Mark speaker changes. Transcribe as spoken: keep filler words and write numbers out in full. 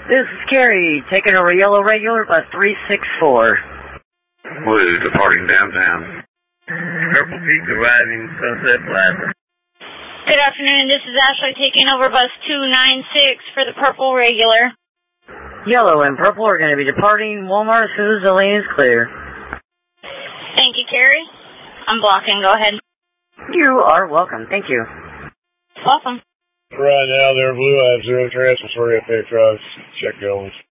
Speaker 1: This is Carrie, taking over Yellow Regular bus three six four.
Speaker 2: Blue, departing downtown.
Speaker 3: Purple Peak arriving Sunset Plaza.
Speaker 4: Good afternoon, this is Ashley taking over bus two nine six for the Purple Regular.
Speaker 1: Yellow and Purple are going to be departing Walmart as soon as the lane is clear.
Speaker 4: Thank you, Carrie. I'm blocking, go ahead.
Speaker 1: You are welcome, thank you.
Speaker 4: Welcome.
Speaker 5: Right now, they're blue. I have zero transfers for F A trucks. Check going.